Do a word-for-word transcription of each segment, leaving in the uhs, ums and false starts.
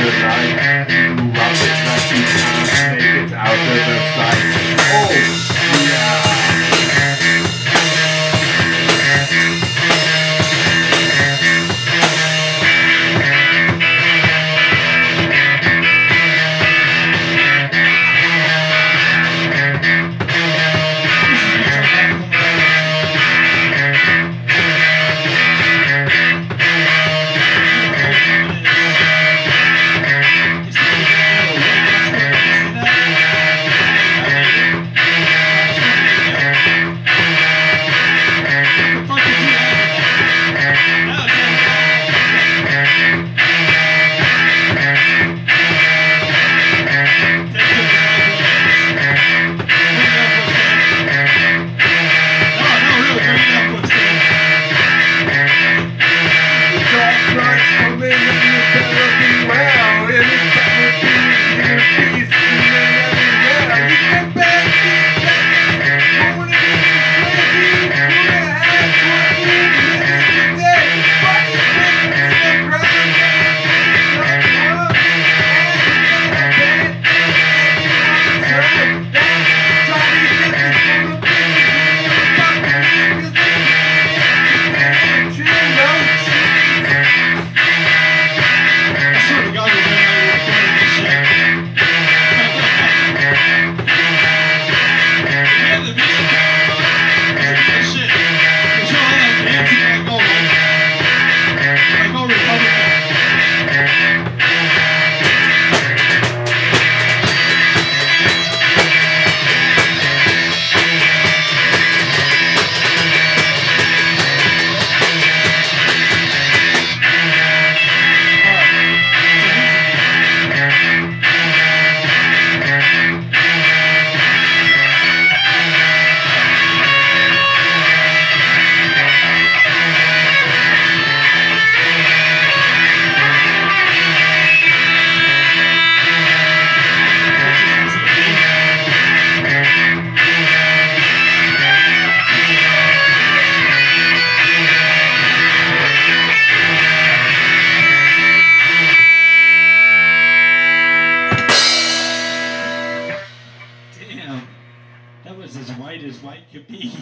good life. You rock it like you can't make it out of the sight. Oh, yeah. That was as white as white could be.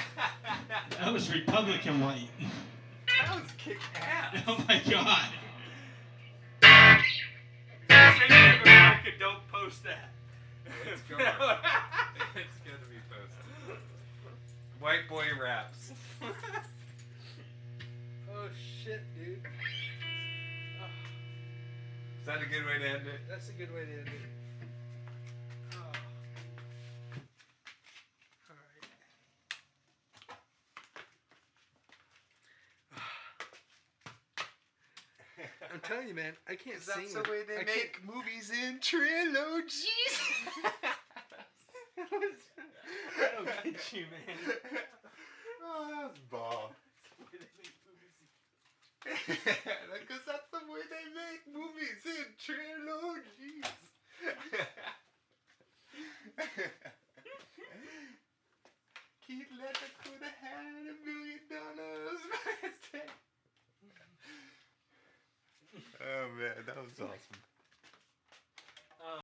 That was Republican white. That was kick ass. Oh my god. President of America, don't post that. It's going. It's gonna be posted. White boy raps. Oh shit, dude. Oh, Is that a good way to end it? that's a good way to end it. Oh. Alright. I'm telling you, man, I can't Is sing. that the with- way they I make movies in trilogies? can't- I don't get you, man. Oh, that was ball. Because that's the way they make movies in trilogies. Keith Ledger could have had a million dollars. Oh man, that was awesome.